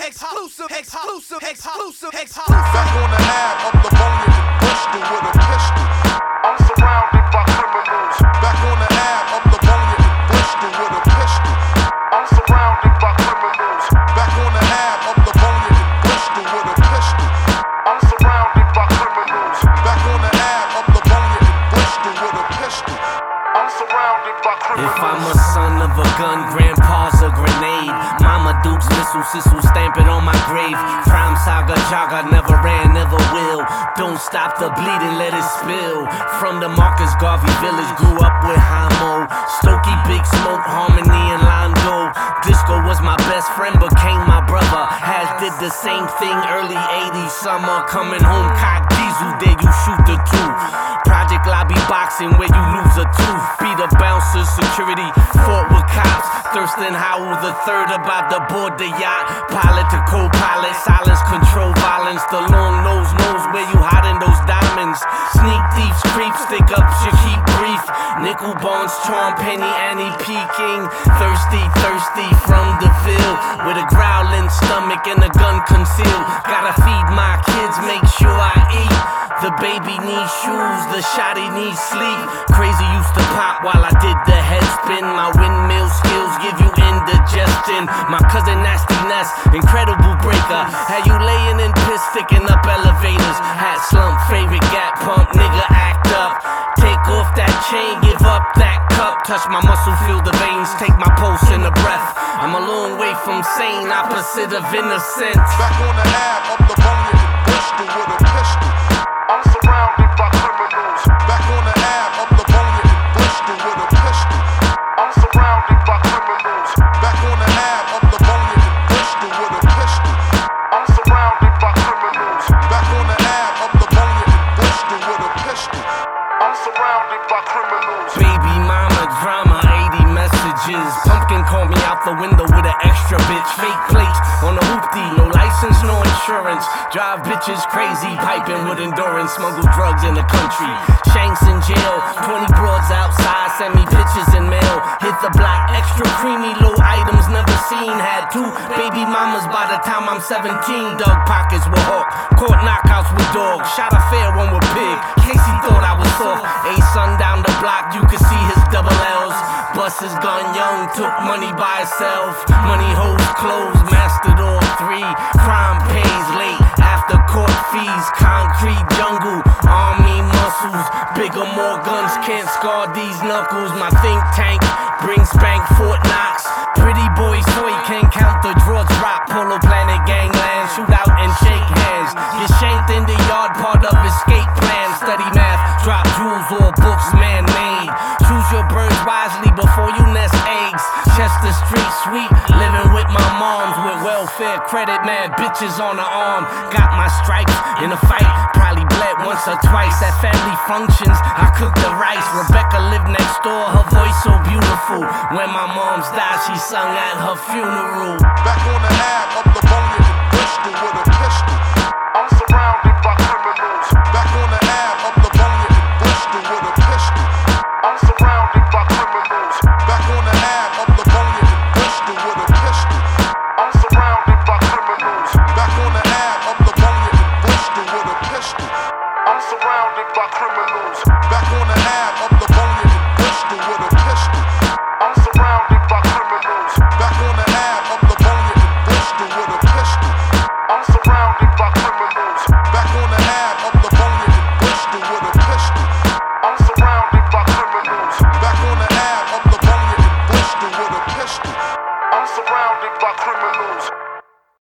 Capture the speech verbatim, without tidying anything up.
exclusive, exclusive, exclusive, exclusive. Back on the ab up the Boney in Bristol with a pistol. I'm surrounded by criminals. Back on the ab up the Boney in Bristol with a pistol. I'm surrounded by criminals. Back on the ab up the Boney in Bristol with a pistol. I'm surrounded by criminals. Back on the ab up the Boney in Bristol with a pistol. I'm surrounded by criminals. If I'm a son of a gun, grandpa's a grenade. Mama Duke's missile, sizzle, stamp it on my grave. Crime saga, jogger, never ran, never will. Don't stop the bleeding, let it spill. From the Marcus Garvey village, grew up with Hamo, Stokey, Big Smoke, Harmony, and Londo. Disco was my best friend, became my brother. Has did the same thing early eighties summer. Coming home, cock diesel, there you shoot the two. Project lobby boxing where you lose a tooth. Beat the bouncers, security, fought with cops. Thurston Howell the third about to board the yacht. Pilot to co-pilot, silence, control violence. The long nose knows where you hiding those diamonds. Sneak thieves, creep, stick ups, you keep brief. Nickel bonds, charm, penny, Annie peeking. Thirsty, thirsty from the field. With a growling stomach and a gun concealed. Gotta feed my kids, make sure I eat. The baby needs shoes, the shawty needs sleep. Crazy used to pop while I did the head spin. My windmill skills give you indigestion. My cousin Nasty Ness, incredible breaker. Had you laying in piss, sticking up elevators. Hat slump, favorite gap pump, nigga act up. Take off that chain, give up that cup. Touch my muscle, feel the veins, take my pulse and the breath. I'm a long way from sane, opposite of innocent. Back on the ab up the Boney in Bristol with a pistol. I'm surrounded by criminals. Back on the ab up the Boney in Bristol with a pistol. I'm surrounded by criminals. Back on the ab up the Boney in Bristol with a pistol. I'm surrounded by criminals. Back on the ab up the Boney in Bristol with a pistol. I'm surrounded by criminals. Baby mama drama, eighty messages. Pumpkin called me out the window with an extra bitch. Fake plates on the hoopty, no license, no insurance. Drive bitches crazy, piping with endurance. Smuggle drugs in the country. Shanks in jail, twenty broads outside. Send me pictures in mail. Hit the block, extra creamy, low items never seen. Had two baby mamas by the time I'm seventeen. Dug pockets with hawk, caught knockouts with dog. Shot a fair one with pig, Casey thought I was soft. A son down the block, you could see his double L's. Bus is gone young, took money by itself. Money hoes closed, mastered all three. Crime pays late, after court fees. Concrete jungle, army muscles. Bigger, more guns, can't scar these knuckles. My think tank brings spank Fort Knox. Pretty boy toy, can't count the draw drop. Polo Planet gangland, shoot out and shake hands. Get shanked in the yard, part of escape plan. Study math, drop jewels or books man-made. Choose your birds wisely before you nest eggs. Chester Street sweet, living with my moms. With welfare credit, man, bitches on the arm. Got my stripes in a fight, probably bled once or twice. At family functions, I cooked the rice. Rebecca lived next door, her voice so beautiful. When my mom's died, she sung at her funeral. Back on the ab up the Boney in Bristol with a pistol.